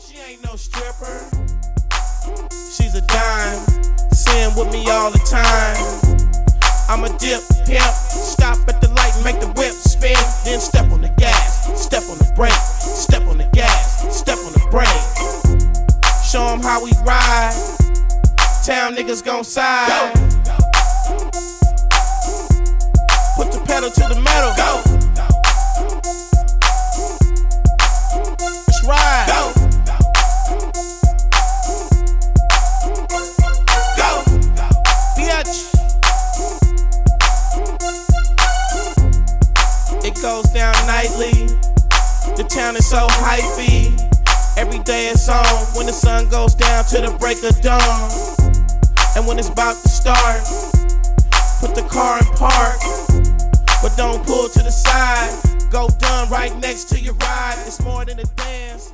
she ain't no stripper. She's a dime, sin with me all the time. I'm a dip, pimp, stop at the light and make the whip spin. Then step on the gas, step on the brake, step on the gas, step on the brake. Show 'em how we ride, town niggas gon' side. Put the pedal to the metal, go. Let's ride, go. Go, bitch. It goes down nightly. The town is so hypey. Every day it's on. When the sun goes down to the break of dawn. And when it's about to start, put the car in park, but don't pull to the side. Go done right next to your ride. It's more than a dance.